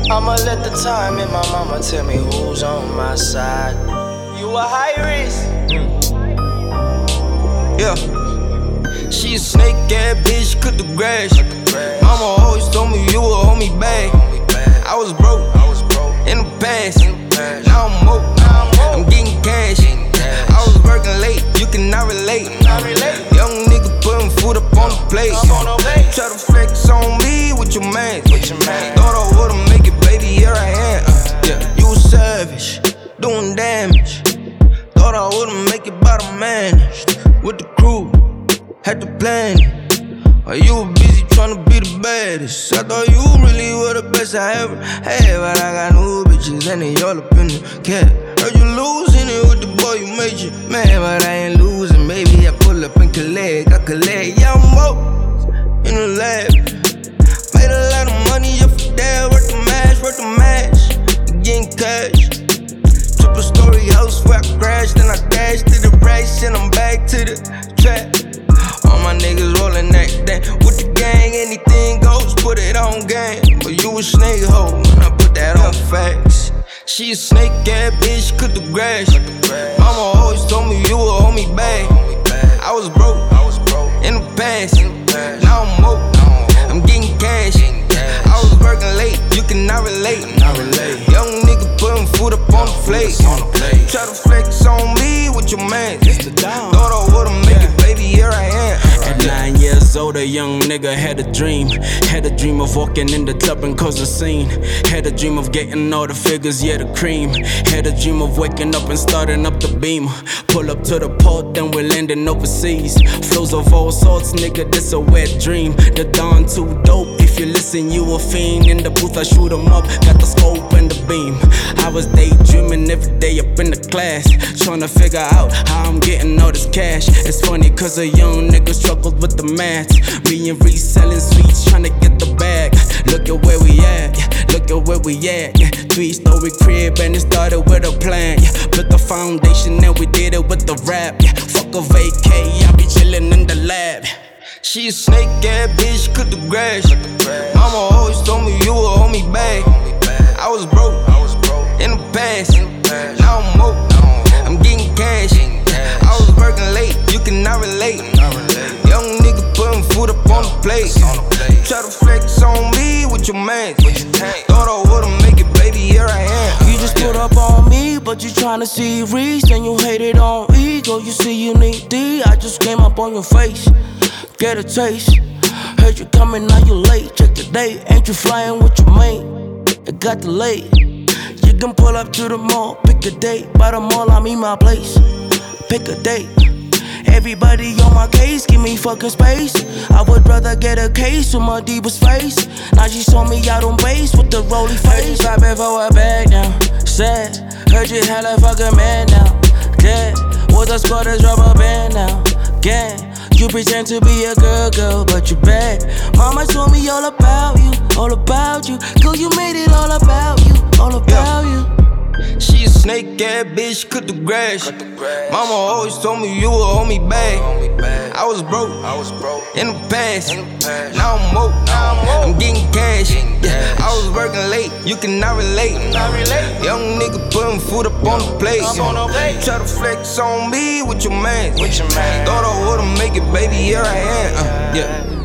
I'ma let the time and my mama tell me who's on my side. You a high risk. Yeah. She a snake ass bitch, cut the grass. Mama always told me you would hold me back. I was broke in the past. Now I'm woke. I'm getting cash. I was working late, you cannot relate. Young nigga putting food up on the plate. Try to flex on me with your man. Thought I would've make it, baby, here I am. Yeah, you a savage, doing damage. Thought I wouldn't make it, but I managed. With the crew, had to plan it. Or you were busy tryna be the baddest. I thought you really were the best I ever had, but I got new bitches and they all up in the cat. Heard you losing it with the boy, you made you mad, but I ain't losing. Maybe I pull up and collect, yeah, I'm up in the lab. Made a lot of money off of that, worth the match, getting cash. Triple story house where I crashed, then I dashed to the race, and I'm back to the trap. All my niggas rollin' that thing with the gang, anything goes, put it on game. But you a snake hoe when I put that on facts. She a snake ass bitch, cut the grass. Mama always told me you would hold me back. I was broke in the past. Now I'm woke. I'm getting cash. I was working late, you cannot relate. Young nigga putting food up on the plate. Try to flex on me with your man. Thought I would've make it, baby, here I am. At 9 years old, a young nigga had a dream. Had a dream of walking in the club and cause a scene. Had a dream of getting all the figures, yeah, the cream. Had a dream of waking up and starting up the beam. Pull up to the port, then we're landing overseas. Flows of all sorts, nigga, this a wet dream. The dawn too dope, if you listen, you a fiend. In the booth, I shoot 'em up, got the scope and the beam. I was daydreaming every day up in the class, trying to figure out how I'm getting all this cash. It's funny cause a young nigga struggled with the math. Me and reselling sweets, trying to get the bag. Look at where we at, look at where we at. 3-story crib and it started with a plan. Put the foundation and we did it with the rap. Fuck a vacay, I be chillin' in the lab. She a snake ass bitch, cut the grass. Mama always told me you would hold me back. I was broke in the past. Now I'm woke. I'm getting cash. I was working late, you cannot relate. Young nigga putting food up on the plate. Try to flex on me with your man. Thought I would've make it, baby, here I am. You just put up on me, but you tryna see Reese, and you hate it on ego. You see you need D, I just came up on your face. Get a taste. Heard you coming, now you late. Check the date, ain't you flying with your mate? It got delayed. You can pull up to the mall, pick a date. By the mall, I mean my place. Pick a date. Everybody on my case, give me fucking space. I would rather get a case with my deepest face. Now she saw me out on base with the rolly face. Vibing for a bag now, sad. Heard you hella fucking mad now, dead. With the squatters rubber band now, gang. You pretend to be a girl, but you bad. Mama told me all about you, all about you. Girl, you made it all about you, all about you. She a snake ass bitch, cut the grass. Mama always told me you would hold me back. I was broke in the past. Now I'm woke. I'm getting cash. I was working late, you cannot relate. Young nigga putting food up on the plate. Try to flex on me with your man. Thought I would've make it, baby, here I am. Yeah.